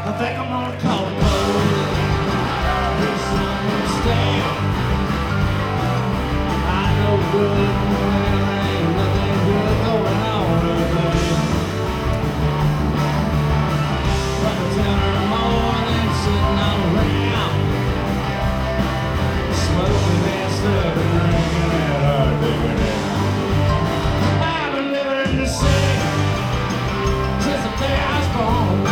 I think I'm gonna call the police. There's some mistake. I know good well, there ain't nothing good going on today. But I tell her more than sitting around, smoking and stuff and drinking that hard digging out. I've been living in the city since the day I was born.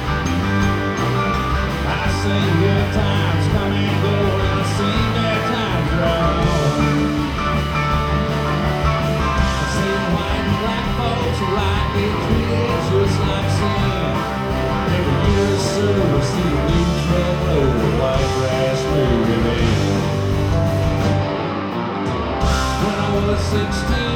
I seen good times come and go, and I seen bad times drag on. I've seen white and black folks like get treated just like sin. Every year or so, I see a new truckload of white grass moving in. When I was 16,